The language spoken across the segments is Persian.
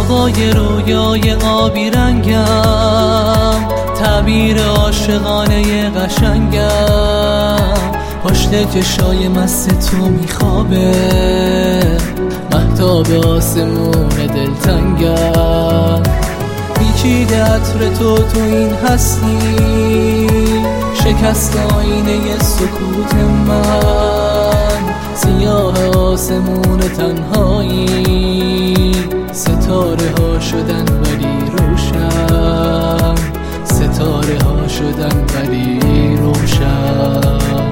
هوای رویای آبی رنگم، تعبیر عاشقانه قشنگم، پشت چشای مست تو میخوابه، مهتاب آسمون دلتنگم، پیچیده عطر تو این هستی، شکست آینه سکوت من، سیاه آسمون تنهایی، ستاره ها شدن ولی روشن، ستاره ها شدن ولی روشن.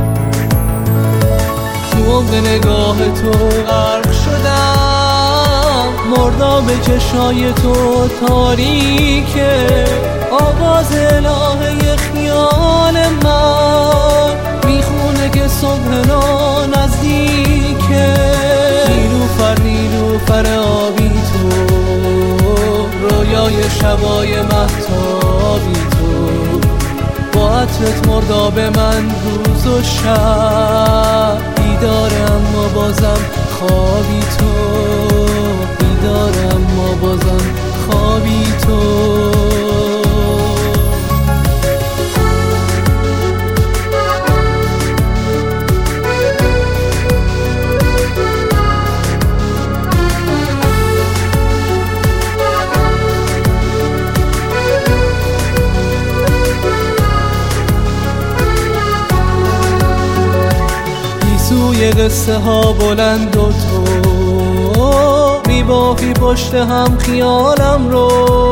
تو عمق نگاه تو غرق شدم، مردم به چشای تو تاریکه، آواز الهه خیال من میخونه که صبح نزدیکه. نیلوفر آبی تو، رویای شبای مهتابی تو، با عطرت مرداب من روز و شب، بیداره اما بازم خوابی تو، بیداره اما بازم خوابی تو. سوی قصه ها بلند و تو میبافی پشت هم خیالم رو،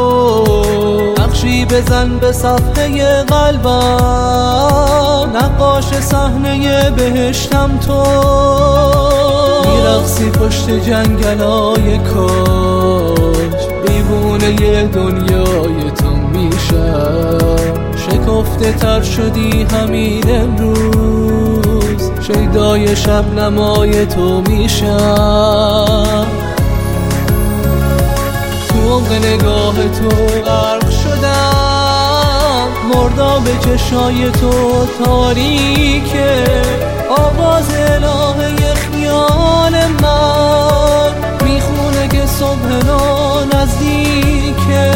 نقشی بزن به صفحه قلبم، نقاش صحنه بهشتم تو، میرقصی پشت جنگلای کاج، دیوونه دنیای تو میشم، شکفته تر شدی همین امروز، شیدای شب نمای تو میشم. تو عمق نگاه تو غرق شدم، مردم به چشای تو تاریکه، آواز الهه خیال من میخونه که صبح نزدیکه.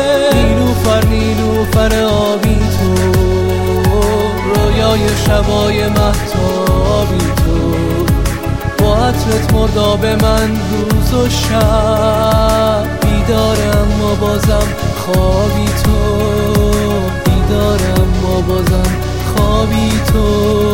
نیلوفر آبی تو، رویای شبای مهتابی تو، با عطرت مرداب من روز و شب، بیداره اما بازم خوابی تو، بیداره اما بازم خوابی تو.